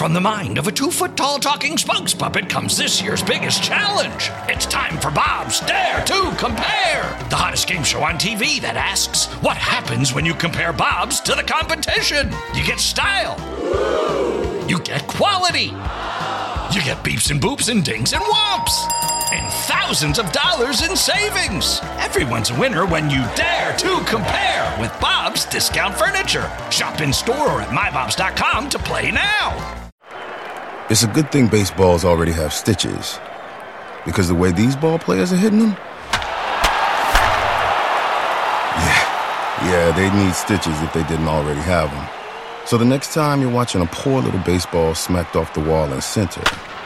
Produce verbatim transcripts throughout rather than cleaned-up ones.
from the mind of a two-foot-tall talking spokes puppet comes this year's biggest challenge. It's time for Bob's Dare to Compare, the hottest game show on T V that asks, what happens when you compare Bobs to the competition? You get style. You get quality. You get beeps and boops and dings and whomps. And thousands of dollars in savings. Everyone's a winner when you dare to compare with Bob's Discount Furniture. Shop in store or at my bobs dot com to play now. It's a good thing baseballs already have stitches. Because the way these ball players are hitting them? Yeah, yeah, they'd need stitches if they didn't already have them. So the next time you're watching a poor little baseball smacked off the wall in center,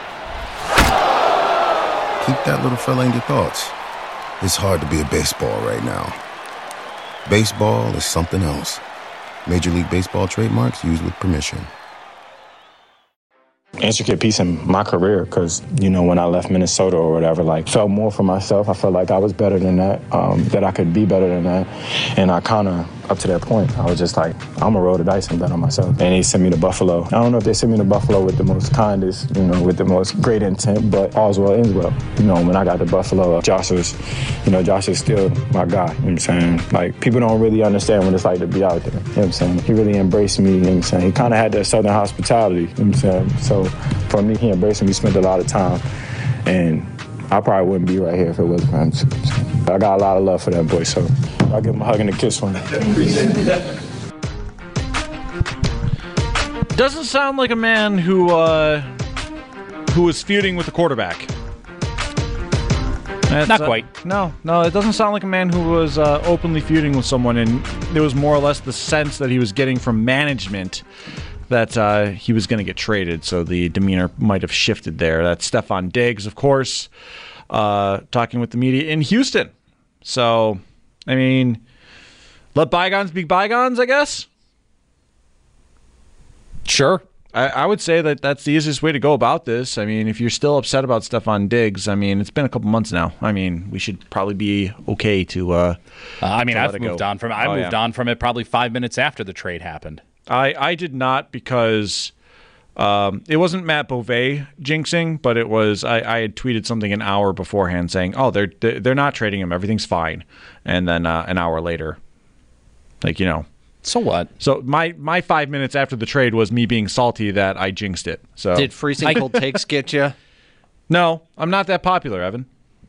keep that little fella in your thoughts. It's hard to be a baseball right now. Baseball is something else. Major League Baseball trademarks used with permission. Intricate piece in my career because, you know, when I left Minnesota or whatever, like, felt more for myself. I felt like I was better than that, um, that I could be better than that. And I kind of, up to that point, I was just like, I'm going to roll the dice and bet on myself. And they sent me to Buffalo. I don't know if they sent me to Buffalo with the most kindest, you know, with the most great intent, but all's well ends well. You know, when I got to Buffalo, Josh was, you know, Josh is still my guy, you know what I'm saying? Like, people don't really understand what it's like to be out there, you know what I'm saying? He really embraced me, you know what I'm saying? He kind of had that Southern hospitality, you know what I'm saying? So for me, he embraced me. We spent a lot of time, and I probably wouldn't be right here if it wasn't for him. So I got a lot of love for that boy, so I'll give him a hug and a kiss for him. Doesn't sound like a man who uh, who was feuding with the quarterback. That's, Not uh, quite. No, no, it doesn't sound like a man who was uh, openly feuding with someone, and there was more or less the sense that he was getting from management that uh, he was going to get traded, so the demeanor might have shifted there. That's Stefon Diggs, of course, uh, talking with the media in Houston. So, I mean, let bygones be bygones, I guess? Sure. I, I would say that that's the easiest way to go about this. I mean, if you're still upset about Stefon Diggs, I mean, it's been a couple months now. I mean, we should probably be okay to uh, uh I mean, to I've let it moved go. on from I Oh, moved yeah. on from it probably five minutes after the trade happened. I, I did not because um, it wasn't Matt Beauvais jinxing, but it was I, I had tweeted something an hour beforehand saying, "Oh, they're they're not trading him. Everything's fine," and then uh, an hour later, like you know. So what? So my my five minutes after the trade was me being salty that I jinxed it. So Did freezing cold takes get you? No, I'm not that popular, Evan.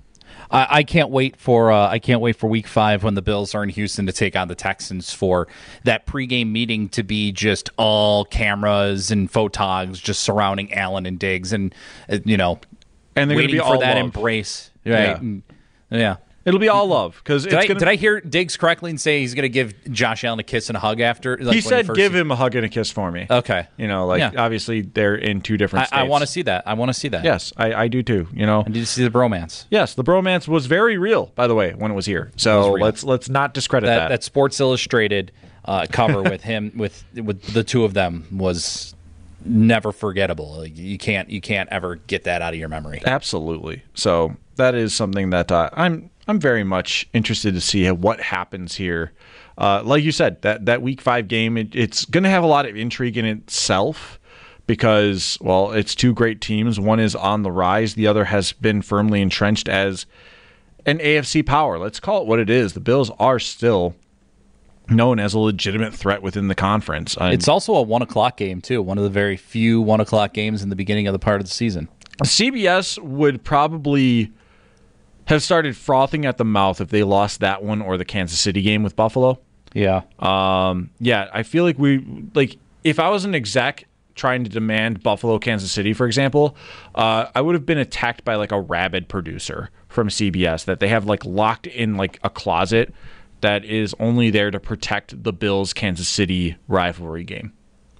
I, I can't wait for uh, I can't wait for Week Five when the Bills are in Houston to take on the Texans for that pregame meeting to be just all cameras and photogs just surrounding Allen and Diggs and uh, you know And they're waiting gonna be for all that love. embrace, right? Yeah. And- yeah. It'll be all love because Did, it's I, gonna. did I hear Diggs correctly and say he's going to give Josh Allen a kiss and a hug after? Like, he when said, first- "Give him a hug and a kiss for me." Okay. You know, like Yeah. obviously they're in two different I, states. I want to see that. I want to see that. Yes, I, I do too. You know, I need to see the bromance. yes, the bromance was very real, by the way, when it was here. So was real. let's let's not discredit That, that. that Sports Illustrated uh, cover with him with with the two of them was never forgettable. Like, you can't you can't ever get that out of your memory. Absolutely. So that is something that uh, I'm I'm very much interested to see what happens here. Uh, like you said, that that Week Five game, it, it's going to have a lot of intrigue in itself because, well, it's two great teams. One is on the rise. The other has been firmly entrenched as an A F C power. Let's call it what it is. The Bills are still known as a legitimate threat within the conference. And It's also a one o'clock game too. One of the very few one o'clock games in the beginning of the part of the season. C B S would probably have started frothing at the mouth if they lost that one or the Kansas City game with Buffalo. Yeah. Um, yeah, I feel like we like if I was an exec trying to demand Buffalo, Kansas City, for example, uh, I would have been attacked by like a rabid producer from C B S that they have like locked in like a closet that is only there to protect the Bills Kansas City rivalry game.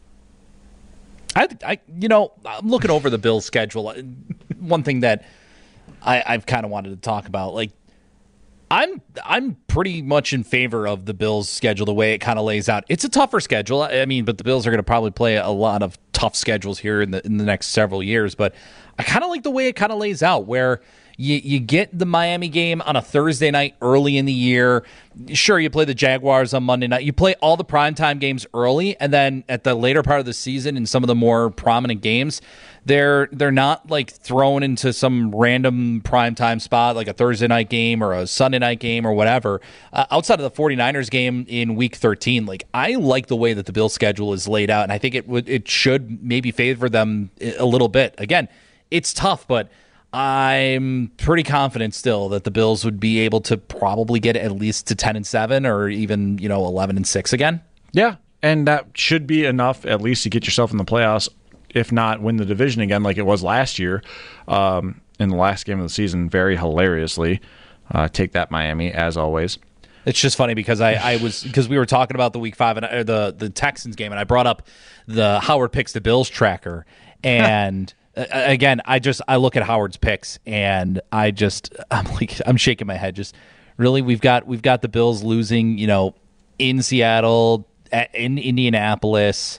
I, I, you know, I'm looking over the Bills' schedule. One thing that I, I've kind of wanted to talk about, like, I'm, I'm pretty much in favor of the Bills' schedule the way it kind of lays out. It's a tougher schedule, I mean, but the Bills are going to probably play a lot of tough schedules here in the in the next several years. But I kind of like the way it kind of lays out, where You you get the Miami game on a Thursday night early in the year. Sure, you play the Jaguars on Monday night. You play all the primetime games early, and then at the later part of the season in some of the more prominent games, they're they're not like thrown into some random primetime spot like a Thursday night game or a Sunday night game or whatever. Uh, outside of the 49ers game in week thirteen, like I like the way that the Bills schedule is laid out, and I think it would it should maybe favor them a little bit. Again, it's tough, but I'm pretty confident still that the Bills would be able to probably get at least to ten and seven or even, you know, eleven and six again. Yeah, and that should be enough at least to get yourself in the playoffs, if not win the division again like it was last year um, in the last game of the season, very hilariously. Uh, take that, Miami, as always. It's just funny because I, I was because we were talking about the week five and or the the Texans game, and I brought up the Howard picks the Bills tracker, and again, I just I look at Howard's picks, and I just I'm like I'm shaking my head. Just really, we've got we've got the Bills losing, you know, in Seattle, in Indianapolis.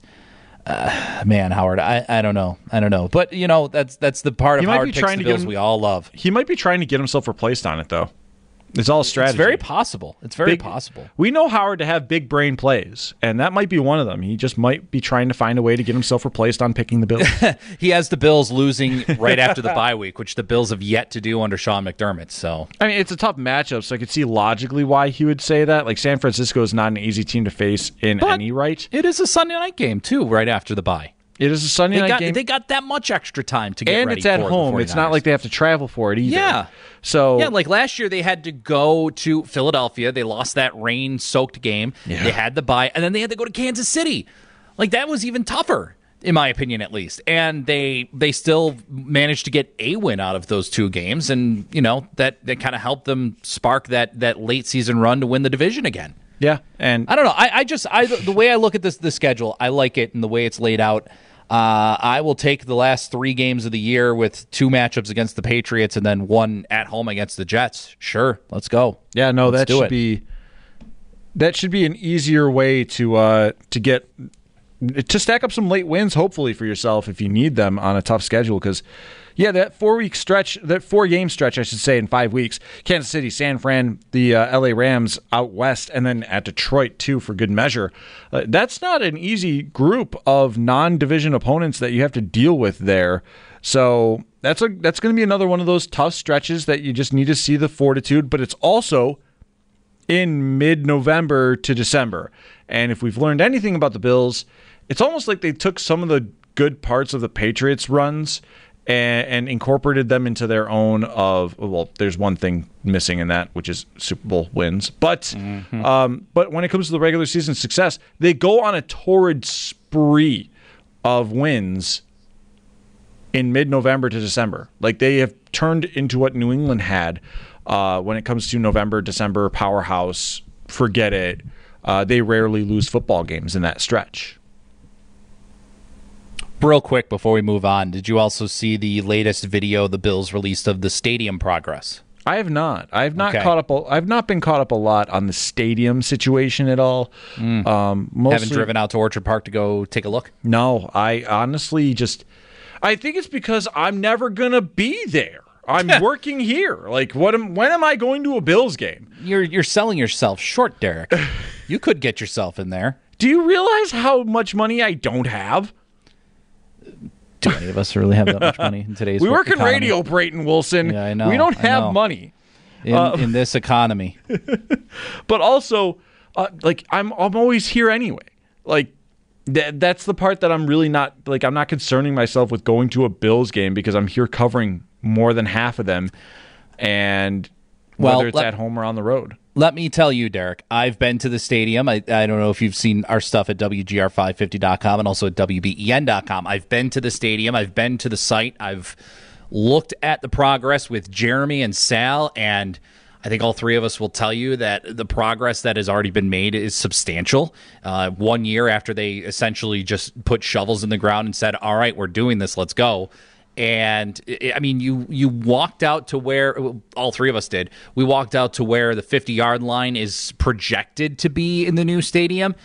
Uh, man, Howard, I, I don't know, I don't know, but you know that's that's the part of Howard picks the Bills we all love. He might be trying to get himself replaced on it though. It's all strategy. It's very possible. It's very big, possible. We know Howard to have big brain plays, and that might be one of them. He just might be trying to find a way to get himself replaced on picking the Bills. He has the Bills losing right after the bye week, which the Bills have yet to do under Sean McDermott. So I mean, it's a tough matchup, so I could see logically why he would say that. Like San Francisco is not an easy team to face in but any right. It is a Sunday night game too, right after the bye. It is a Sunday they night got, game. They got that much extra time to get and ready it's at for home. the It's not like they have to travel for it either. Yeah. So yeah, like last year they had to go to Philadelphia. They lost that rain-soaked game. Yeah. They had the bye, and then they had to go to Kansas City. Like that was even tougher, in my opinion, at least. And they they still managed to get a win out of those two games, and you know that that kind of helped them spark that that late season run to win the division again. Yeah, and I don't know. I, I just I the way I look at this the schedule, I like it and the way it's laid out. Uh, I will take the last three games of the year with two matchups against the Patriots and then one at home against the Jets. Sure, let's go. Yeah, no, let's that should it. be that should be an easier way to uh, to get to stack up some late wins, hopefully for yourself if you need them on a tough schedule. Because yeah, that four week stretch, that four game stretch, I should say, in five weeks: Kansas City, San Fran, the uh, L A Rams out west, and then at Detroit too, for good measure. Uh, that's not an easy group of non-division opponents that you have to deal with there. So that's a that's going to be another one of those tough stretches that you just need to see the fortitude. But it's also in mid-November to December, and if we've learned anything about the Bills, it's almost like they took some of the good parts of the Patriots runs And, and incorporated them into their own of, well, there's one thing missing in that, which is Super Bowl wins. But mm-hmm. um, but when it comes to the regular season success, they go on a torrid spree of wins in mid-November to December. Like they have turned into what New England had uh, when it comes to November, December, powerhouse, forget it. Uh, they rarely lose football games in that stretch. Real quick before we move on, did you also see the latest video the Bills released of the stadium progress? I have not. I have not okay. caught up. A, I've not been caught up a lot on the stadium situation at all. Mm. Um, mostly, Haven't driven out to Orchard Park to go take a look? No, I honestly just. I think it's because I'm never gonna be there. I'm working here. Like, what? Am, when am I going to a Bills game? You're you're selling yourself short, Derek. You could get yourself in there. Do you realize how much money I don't have? Do any of us really have that much money in today's We work in economy? radio, Brayton Wilson. Yeah, I know. We don't I have know. money. In, uh, in this economy. But also, uh, like, I'm I'm always here anyway. Like, th- that's the part that I'm really not, like, I'm not concerning myself with going to a Bills game because I'm here covering more than half of them. And whether well, it's let, at home or on the road. Let me tell you, Derek, I've been to the stadium. I, I don't know if you've seen our stuff at W G R five fifty dot com and also at W B E N dot com. I've been to the stadium. I've been to the site. I've looked at the progress with Jeremy and Sal, and I think all three of us will tell you that the progress that has already been made is substantial. Uh, one year after they essentially just put shovels in the ground and said, all right, we're doing this, let's go. And I mean, you you walked out to where all three of us did. We walked out to where the fifty-yard line is projected to be in the new stadium,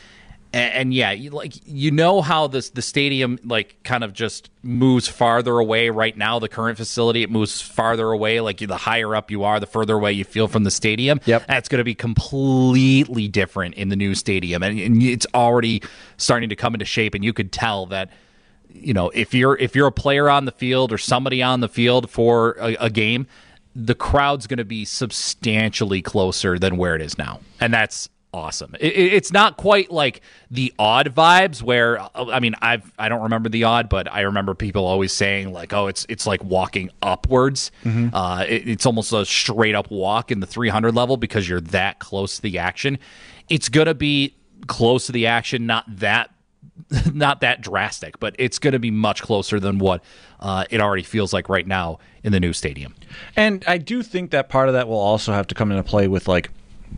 And, and yeah, you, like you know how this the stadium like kind of just moves farther away right now. The current facility, it moves farther away. Like the higher up you are, the further away you feel from the stadium. Yep. That's going to be completely different in the new stadium, and, and it's already starting to come into shape. And you could tell that, you know, if you're if you're a player on the field or somebody on the field for a, a game, the crowd's going to be substantially closer than where it is now, and that's awesome. It, it's not quite like the Odd vibes where, I mean, I've I don't remember the Odd, but I remember people always saying like, oh, it's it's like walking upwards. Mm-hmm. Uh, it, it's almost a straight up walk in the three hundred level because you're that close to the action. It's gonna be close to the action, not that not that drastic, but it's going to be much closer than what uh, it already feels like right now in the new stadium. And I do think that part of that will also have to come into play with, like,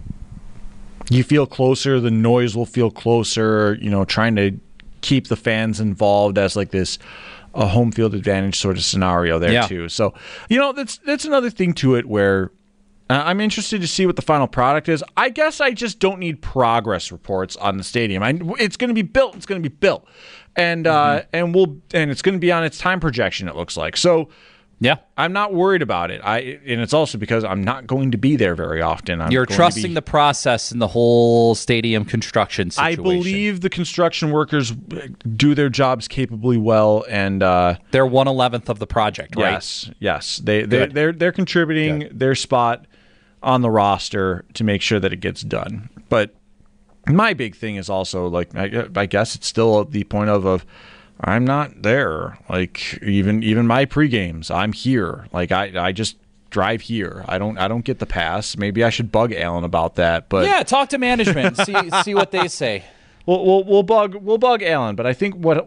you feel closer, the noise will feel closer, you know, trying to keep the fans involved as, like, this a home field advantage sort of scenario there, yeah. too. So, you know, that's that's another thing to it where Uh, I'm interested to see what the final product is. I guess I just don't need progress reports on the stadium. I, it's going to be built. It's going to be built, and uh, mm-hmm. and we'll and it's going to be on its time projection. It looks like so. Yeah, I'm not worried about it. I and it's also because I'm not going to be there very often. I'm You're trusting be, the process in the whole stadium construction situation. I believe the construction workers do their jobs capably well, and uh, they're one eleventh of the project. Right? Yes, yes, they they they're they're contributing Good. their spot on the roster to make sure that it gets done. But my big thing is also, like, I, I guess it's still at the point of, of I'm not there. Like, even even my pre-games, I'm here. Like, I, I just drive here. I don't I don't get the pass. Maybe I should bug Alan about that. But yeah, talk to management. see see what they say. We'll, we'll we'll bug we'll bug Alan. But I think what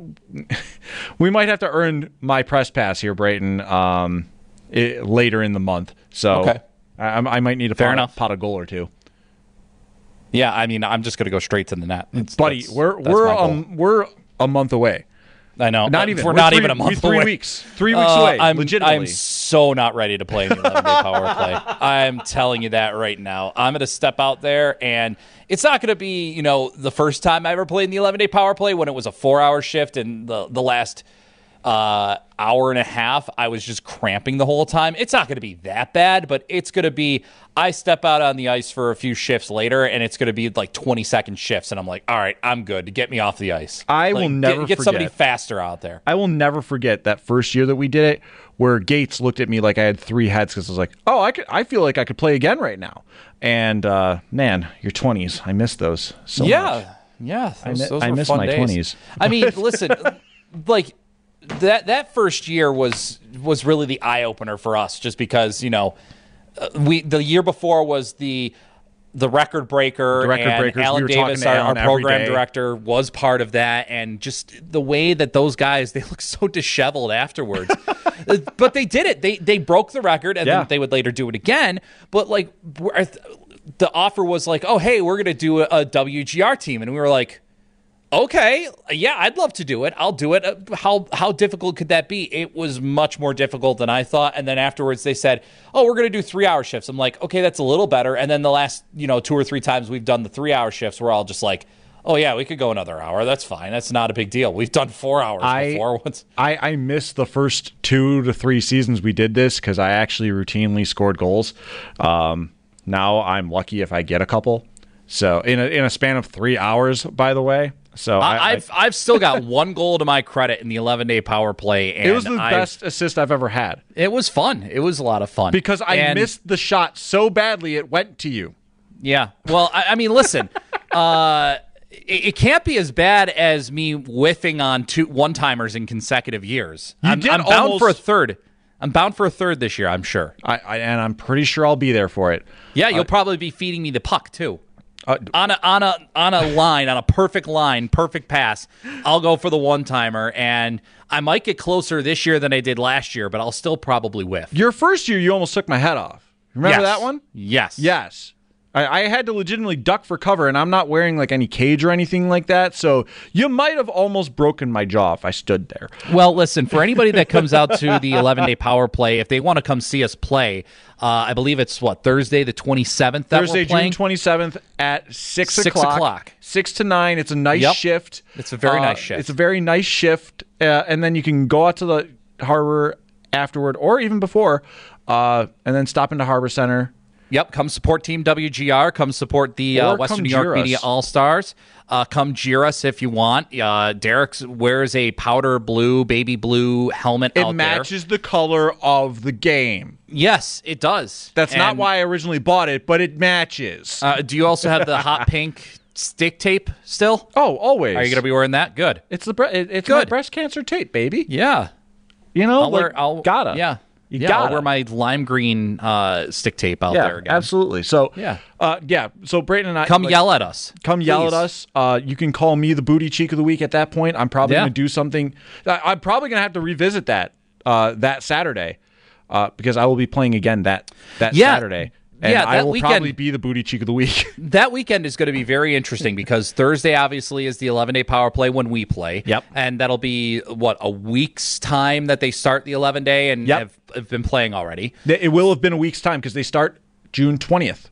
we might have to earn my press pass here, Brayton, um, it, later in the month. So. Okay. I, I might need a Fair pot, enough. pot of goal or two. Yeah, I mean, I'm just going to go straight to the net, it's, buddy. That's, we're that's we're um we're a month away. I know. Not even. We're, we're not three, even a month three away. weeks. Three weeks uh, away. I'm, legitimately. I'm so not ready to play in the eleven day power play. I'm telling you that right now. I'm going to step out there, and it's not going to be, you know, the first time I ever played in the eleven day power play when it was a four hour shift, and the the last uh, hour and a half I was just cramping the whole time. It's not going to be that bad, but it's going to be. I step out on the ice for a few shifts later, and it's going to be like twenty second shifts, and I'm like, all right, I'm good. To get me off the ice. I like, will never get, get forget. somebody faster out there. I will never forget that first year that we did it, where Gates looked at me like I had three heads because I was like, oh, I could. I feel like I could play again right now. And uh, man, your twenties, I miss those so yeah, much. Yeah, I, mi- those I were miss fun my days. twenties. I mean, listen, like that that first year was was really the eye opener for us, just because you know. Uh, we the year before was the the record breaker, the record and breakers. Alan we Davis, our, our program day. director, was part of that, and just the way that those guys, they look so disheveled afterwards. But they did it. They they broke the record, and yeah. then they would later do it again. But like the offer was like, oh hey, we're gonna do a, a W G R team, and we were like, okay, yeah, I'd love to do it. I'll do it. How how difficult could that be? It was much more difficult than I thought. And then afterwards they said, oh, we're going to do three-hour shifts. I'm like, okay, that's a little better. And then the last, you know, two or three times we've done the three-hour shifts, we're all just like, oh, yeah, we could go another hour. That's fine. That's not a big deal. We've done four hours I, before. Once. I, I missed the first two to three seasons we did this because I actually routinely scored goals. Um, now I'm lucky if I get a couple. So in a, in a span of three hours, by the way. So I, I've I, I've still got one goal to my credit in the eleven day power play. And it was the I've, best assist I've ever had. It was fun. It was a lot of fun because I and, missed the shot so badly it went to you. Yeah. Well, I, I mean, listen, uh, it, it can't be as bad as me whiffing on two one timers in consecutive years. You I'm, did I'm bound almost, for a third. I'm bound for a third this year. I'm sure. I, I and I'm pretty sure I'll be there for it. Yeah, you'll uh, probably be feeding me the puck too. Uh, on a on a on a line, on a perfect line, perfect pass, I'll go for the one timer, and I might get closer this year than I did last year, but I'll still probably whiff. Your first year, you almost took my head off. Remember yes. that one? Yes. Yes. I, I had to legitimately duck for cover, and I'm not wearing like any cage or anything like that. So you might have almost broken my jaw if I stood there. Well, listen, for anybody that comes out to the eleven-day power play, if they want to come see us play, uh, I believe it's, what, Thursday the twenty-seventh that Thursday, we're playing? June twenty-seventh at six, Six o'clock. o'clock. six to nine. It's a nice Yep. shift. It's a very Uh, nice shift. It's a very nice shift. Uh, and then you can go out to the harbor afterward or even before, uh, and then stop into Harbor Center. Yep, come support Team W G R. Come support the uh, Or Western come New York jeer Media us. All-Stars. Uh, come jeer us if you want. Uh, Derek wears a powder blue, baby blue helmet It out matches the color of the game. there. Yes, it does. That's not And, why I originally bought it, but it matches. Uh, do you also have the hot pink stick tape still? oh, always. Are you going to be wearing that? Good. It's the bre- it- it's my Good. breast cancer tape, baby. Yeah. You know, I'll like, wear. I'll gotta. Yeah. You yeah, gotta. I'll wear my lime green uh, stick tape out yeah, there again. absolutely. So Yeah. uh, yeah. So Brayton and I Come like, yell at us. Come yell at Please. us. Uh, you can call me the booty cheek of the week at that point. I'm probably Yeah. going to do something. I- I'm probably going to have to revisit that uh, that Saturday uh, because I will be playing again that that Yeah. Saturday. And Yeah, I that will weekend- probably be the booty cheek of the week. That weekend is going to be very interesting because Thursday obviously is the eleven-day power play when we play. Yep. And that'll be, what, a week's time that they start the eleven-day and Yep. have, have been playing already. It will have been a week's time because they start June twentieth.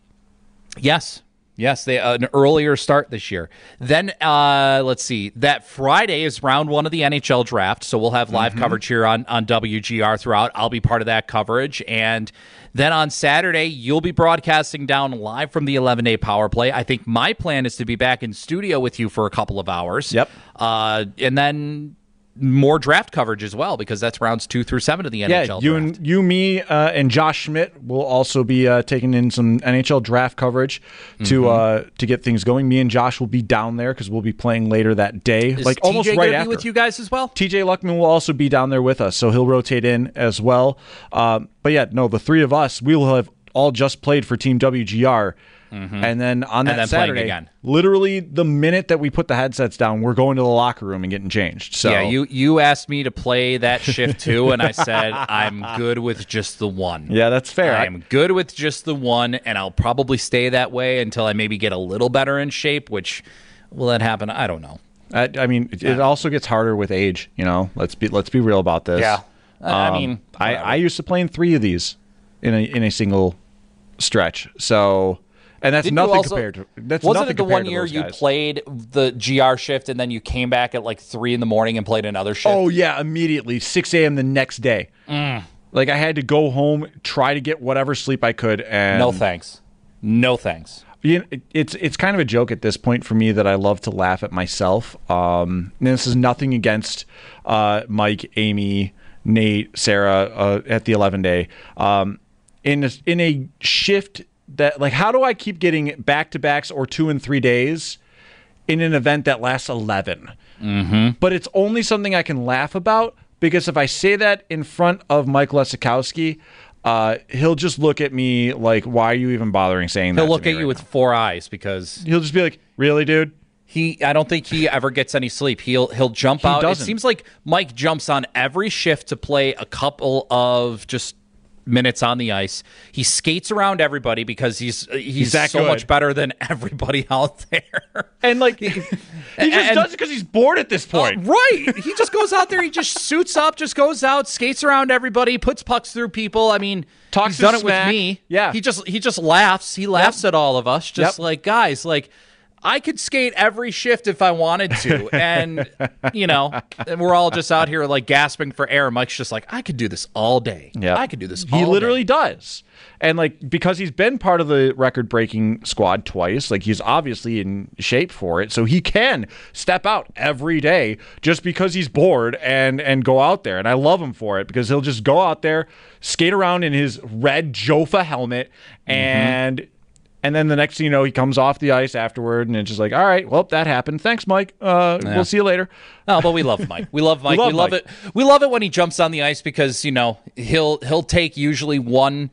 Yes. Yes, they uh, an earlier start this year. Then, uh, let's see, that Friday is round one of the N H L draft, so we'll have live coverage here on, on W G R throughout. I'll be part of that coverage. And then on Saturday, you'll be broadcasting down live from the eleven-day power play. I think my plan is to be back in studio with you for a couple of hours. Yep. Uh, and then more draft coverage as well, because that's rounds two through seven of the N H L Yeah, you draft. and you, me, uh, and Josh Schmidt will also be uh, taking in some N H L draft coverage to Mm-hmm. uh, to get things going. Me and Josh will be down there because we'll be playing later that day, Is like T J almost right gonna after. be with you guys as well? T J Luckman will also be down there with us, so he'll rotate in as well. Um, but yeah, no, the three of us, we will have all just played for Team W G R. And then on that then playing Saturday, again. literally the minute that we put the headsets down, we're going to the locker room and getting changed. So Yeah, you you asked me to play that shift too, and I said I'm good with just the one. yeah, that's fair. I- I'm good with just the one, and I'll probably stay that way until I maybe get a little better in shape, which will that happen? I don't know. I, I mean, it, it also gets harder with age. You know, let's be let's be real about this. I I Um, mean, I, whatever. I used to playing three of these in a in a single stretch. So, and that's Didn't you nothing also- compared to that's Wasn't nothing it the compared one to year those you guys. played the G R shift and then you came back at like three in the morning and played another shift? Oh yeah, immediately six a.m. the next day. Mm. Like I had to go home, try to get whatever sleep I could, and no thanks. No thanks. You know, it- it's it's kind of a joke at this point for me that I love to laugh at myself. Um, and this is nothing against uh, Mike, Amy, Nate, Sarah uh, at the eleven day. Um, in a, in a shift that like, how do I keep getting back to backs or two and three days in an event that lasts eleven? Mm-hmm. But it's only something I can laugh about because if I say that in front of Mike Lesikowski, uh, he'll just look at me like, "Why are you even bothering saying that?" He'll to look me at you right with now?" four eyes because He'll just be like, "Really, dude?" he I don't think he ever gets any sleep. He'll he'll jump He out. doesn't. It seems like Mike jumps on every shift to play a couple of just minutes on the ice. He skates around everybody because he's he's, that so good. much better than everybody out there. And like, he just and- does it because he's bored at this point. Right. He just goes out there, he just suits up, just goes out, skates around everybody, puts pucks through people. I mean, Talks he's done his it with smack. me. Yeah. He just he just laughs. He laughs at all of us. Just Yep. like, guys, like I could skate every shift if I wanted to. And, you know, and we're all just out here like gasping for air. Mike's just like, I could do this all day. Yeah, I could do this all He literally day. does. And like, because he's been part of the record breaking squad twice, like he's obviously in shape for it. So he can step out every day just because he's bored and, and go out there. And I love him for it because he'll just go out there, skate around in his red Jofa helmet and, and then the next thing you know, he comes off the ice afterward and it's just like, all right, well, that happened. Thanks, Mike. Uh, We'll see you later. Oh, but we love Mike. We love Mike. we love love, Mike. it. We love it when he jumps on the ice because, you know, he'll he'll take usually one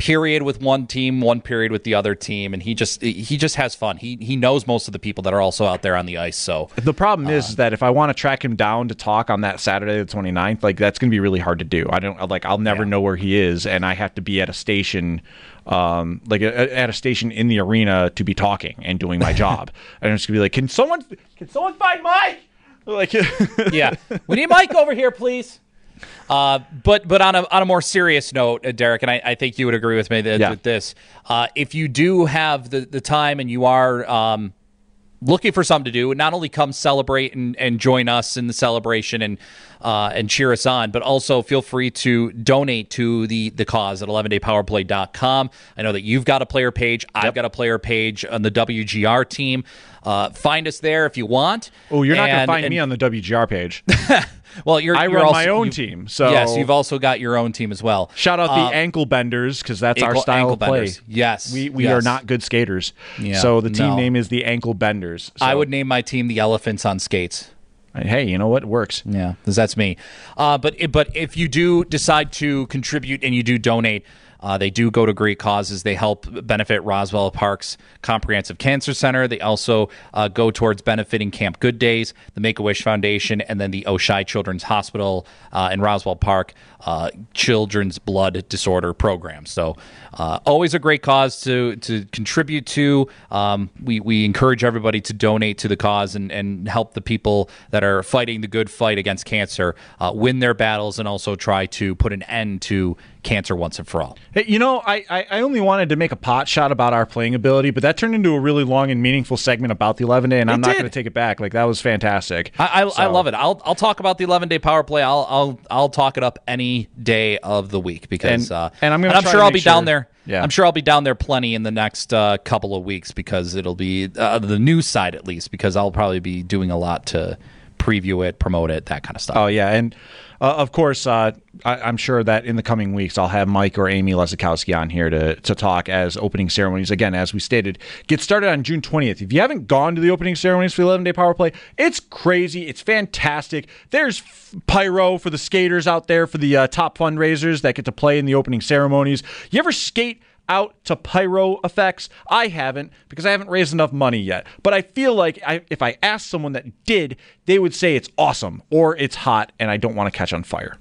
period with one team, one period with the other team, and he just he just has fun. He he knows most of the people that are also out there on the ice. So the problem is, uh, is that if I want to track him down to talk on that Saturday the twenty-ninth, like that's going to be really hard to do. I don't like I'll never yeah. know where he is, and I have to be at a station, um, like a, at a station in the arena to be talking and doing my job. And I'm just gonna be like, can someone can someone find Mike? Like, yeah, we need Mike over here, please. Uh, but but on a on a more serious note, uh, Derek, and I, I think you would agree with me that, yeah. with this. Uh, if you do have the, the time and you are um, looking for something to do, not only come celebrate and, and join us in the celebration and uh, and cheer us on, but also feel free to donate to the the cause at eleven day power play dot com. I know that you've got a player page. I've yep. got a player page on the W G R team. Uh, find us there if you want. Oh, you're not going to find and, me on the W G R page. Well, you're, I you're run also, my own you, team. So yes, you've also got your own team as well. Shout out the uh, ankle benders because that's ankle, our style of play. Benders. Yes, we we yes. are not good skaters. Yeah, so the team no. name is the ankle benders. So. I would name my team the Elephants on Skates. Hey, you know what? It works. Yeah, because that's me. Uh, but but if you do decide to contribute and you do donate. Uh, they do go to great causes. They help benefit Roswell Park's Comprehensive Cancer Center. They also uh, go towards benefiting Camp Good Days, the Make-A-Wish Foundation, and then the Oshai Children's Hospital uh, in Roswell Park uh, Children's Blood Disorder Program. So uh, always a great cause to to contribute to. Um, we, we encourage everybody to donate to the cause and, and help the people that are fighting the good fight against cancer uh, win their battles and also try to put an end to cancer once and for all. Hey, you know, I, I only wanted to make a pot shot about our playing ability, but that turned into a really long and meaningful segment about the eleven day, and it I'm did. not going to take it back. Like that was fantastic. I I, so. I love it. I'll I'll talk about the eleven day power play. I'll I'll I'll talk it up any day of the week because and, uh, and I'm gonna and I'm try sure to I'll make be sure, down there. Yeah. I'm sure I'll be down there plenty in the next uh, couple of weeks because it'll be uh, the news side at least because I'll probably be doing a lot to preview it, promote it, that kind of stuff. Oh yeah, and uh, of course, uh, I, I'm sure that in the coming weeks I'll have Mike or Amy Lesikowski on here to to talk as opening ceremonies. Again, as we stated, get started on June twentieth. If you haven't gone to the opening ceremonies for the eleven day power play, it's crazy. It's fantastic. There's f- pyro for the skaters out there for the uh, top fundraisers that get to play in the opening ceremonies. You ever skate out to pyro effects? I haven't because I haven't raised enough money yet. But I feel like I, if I asked someone that did, they would say it's awesome or it's hot and I don't want to catch on fire.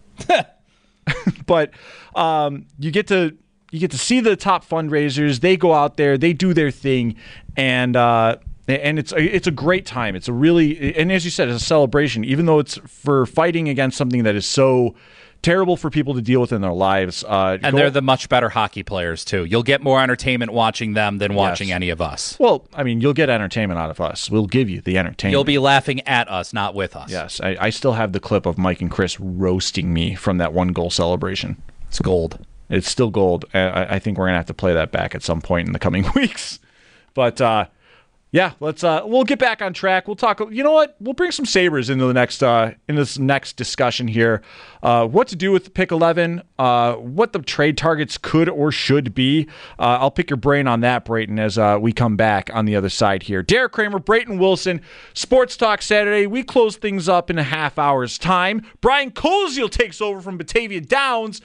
But um, you get to you get to see the top fundraisers. They go out there, they do their thing, and uh, and it's it's a great time. It's a really, and as you said, it's a celebration. Even though it's for fighting against something that is so terrible for people to deal with in their lives. Uh, and go, they're the much better hockey players, too. You'll get more entertainment watching them than watching yes. any of us. Well, I mean, you'll get entertainment out of us. We'll give you the entertainment. You'll be laughing at us, not with us. Yes. I, I still have the clip of Mike and Chris roasting me from that one goal celebration. It's gold. It's still gold. I, I think we're going to have to play that back at some point in the coming weeks. But, uh, yeah, let's. Uh, we'll get back on track. We'll talk. You know what? We'll bring some Sabres into the next uh, in this next discussion here. Uh, what to do with pick eleven? Uh, what the trade targets could or should be? Uh, I'll pick your brain on that, Brayton, as uh, we come back on the other side here. Derek Kramer, Brayton Wilson, Sports Talk Saturday. We close things up in a half hour's time. Brian Koziel takes over from Batavia Downs.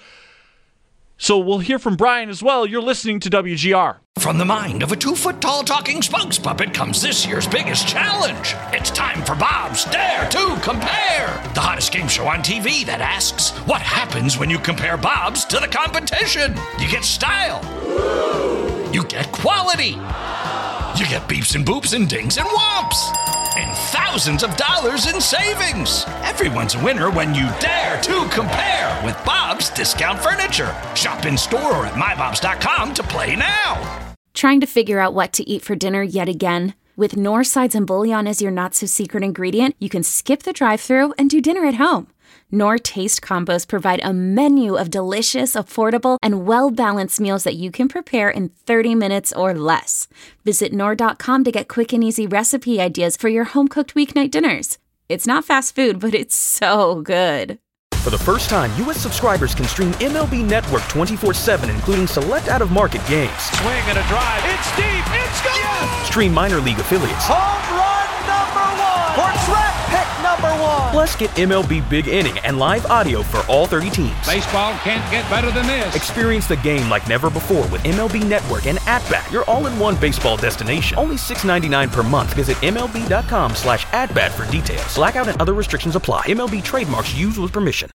So we'll hear from Brian as well. You're listening to W G R. From the mind of a two-foot-tall talking spokes puppet comes this year's biggest challenge. It's time for Bob's Dare to Compare, the hottest game show on T V that asks, what happens when you compare Bob's to the competition? You get style. You get quality. You get beeps and boops and dings and whomps. And thousands of dollars in savings. Everyone's a winner when you dare to compare with Bob's Discount Furniture. Shop in store or at my bobs dot com to play now. Trying to figure out what to eat for dinner yet again? With Knorr sides and bouillon as your not-so-secret ingredient, you can skip the drive-thru and do dinner at home. Knorr Taste Combos provide a menu of delicious, affordable, and well-balanced meals that you can prepare in thirty minutes or less. Visit Knorr dot com to get quick and easy recipe ideas for your home-cooked weeknight dinners. It's not fast food, but it's so good. For the first time, U S subscribers can stream M L B Network twenty-four seven, including select out-of-market games. Swing and a drive. It's deep. It's gone. Stream minor league affiliates. Home run number one. Or draft pick number one. Plus, get M L B Big Inning and live audio for all thirty teams. Baseball can't get better than this. Experience the game like never before with M L B Network and At-Bat, your all-in-one baseball destination. Only six dollars and ninety-nine cents per month. Visit M L B dot com slash at bat for details. Blackout and other restrictions apply. M L B trademarks used with permission.